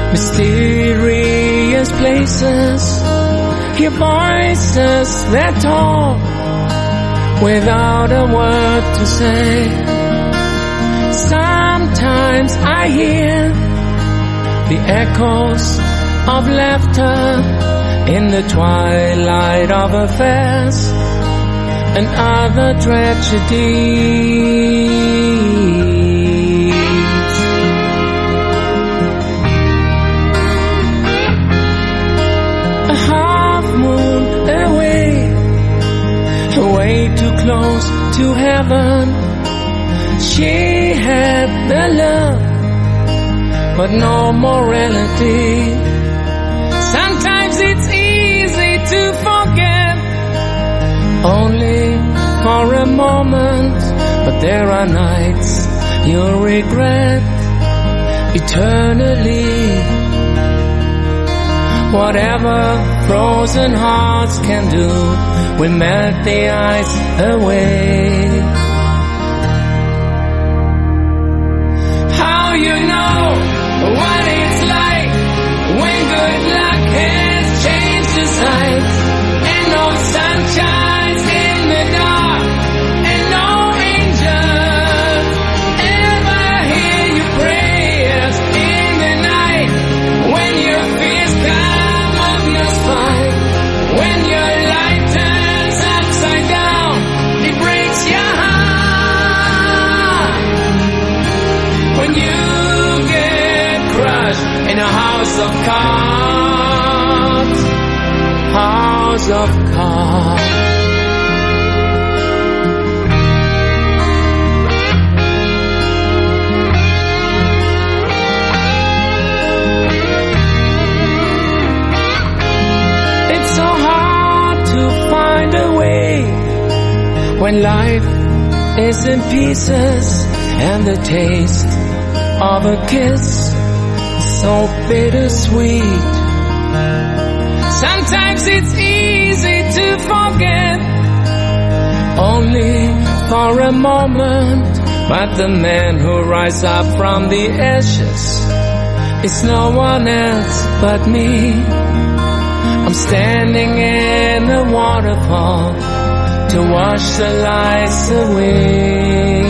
Mysterious places, hear voices that talk without a word to say. Sometimes I hear the echoes of laughter in the twilight of affairs and other tragedies. A half moon away, way too close to heaven. She had the love, but no morality. Sometimes it's easy to forget, only for a moment, but there are nights you'll regret eternally. Whatever frozen hearts can do will melt the ice away. How you know what it's like when good luck has changed the sight, and no sunshine in the dark, and no angels ever hear your prayers in the night, when your fears come up your spine, when your life turns upside down, it breaks your heart, when you get crushed in a house of cards, house of cards. It's so hard to find a way when life is in pieces and the taste of a kiss so bittersweet. Sometimes it's easy to forget, only for a moment, but the man who rises up from the ashes is no one else but me. I'm standing in the waterfall to wash the lies away.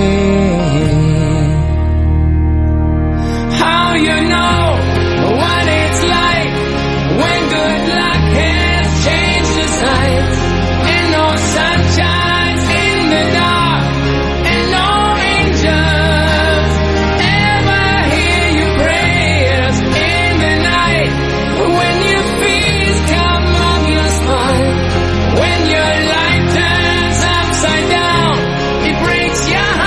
How you know what it's like when good luck has changed the sight, and no sunshine in the dark, and no angels ever hear your prayers in the night, when your fears come up your spine, when your life turns upside down, it breaks your heart.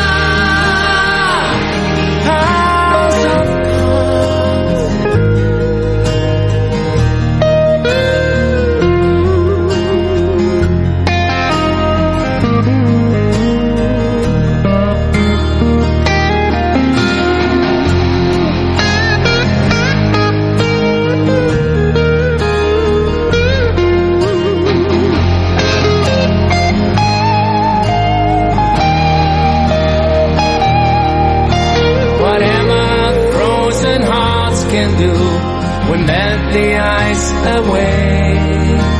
House of can do will melt the ice away.